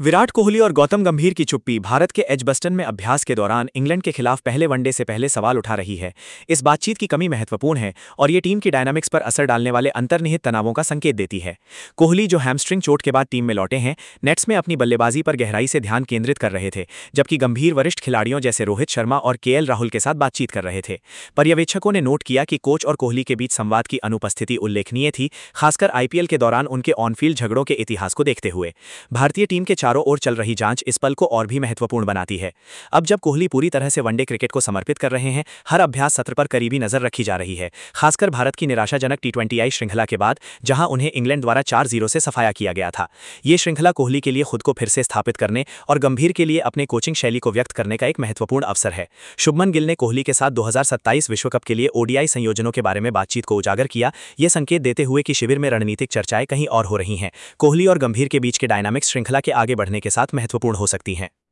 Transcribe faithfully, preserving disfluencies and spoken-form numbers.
विराट कोहली और गौतम गंभीर की चुप्पी भारत के एजबस्टन में अभ्यास के दौरान इंग्लैंड के खिलाफ पहले वनडे से पहले सवाल उठा रही है। इस बातचीत की कमी महत्वपूर्ण है और ये टीम की डायनामिक्स पर असर डालने वाले अंतर्निहित तनावों का संकेत देती है। कोहली, जो हैमस्ट्रिंग चोट के बाद टीम में लौटे हैं, नेट्स में अपनी बल्लेबाजी पर गहराई से ध्यान केंद्रित कर रहे थे, जबकि गंभीर वरिष्ठ खिलाड़ियों जैसे रोहित शर्मा और केएल राहुल के साथ बातचीत कर रहे थे। पर्यवेक्षकों ने नोट किया कि कोच और कोहली के बीच संवाद की अनुपस्थिति उल्लेखनीय थी, खासकर आईपीएल के दौरान उनके ऑनफील्ड झगड़ों के इतिहास को देखते हुए। भारतीय टीम के चारों ओर चल रही जांच इस पल को और भी महत्वपूर्ण बनाती है। अब जब कोहली पूरी तरह से वनडे क्रिकेट को समर्पित कर रहे हैं, हर अभ्यास सत्र पर करीबी नजर रखी जा रही है, खासकर भारत की निराशाजनक टी ट्वेंटी आई श्रृंखला के बाद, जहां उन्हें इंग्लैंड द्वारा चार जीरो से सफाया किया गया था। ये श्रृंखला कोहली के लिए खुद को फिर से स्थापित करने और गंभीर के लिए अपने कोचिंग शैली को व्यक्त करने का एक महत्वपूर्ण अवसर है। शुभमन गिल ने कोहली के साथ दो हज़ार सत्ताईस विश्व कप के लिए ओडीआई संयोजनों के बारे में बातचीत को उजागर किया, यह संकेत देते हुए कि शिविर में रणनीतिक चर्चाएं कहीं और हो रही हैं। कोहली और गंभीर के बीच के डायनामिक्स श्रृंखला के आगे बढ़ने के साथ महत्वपूर्ण हो सकती हैं।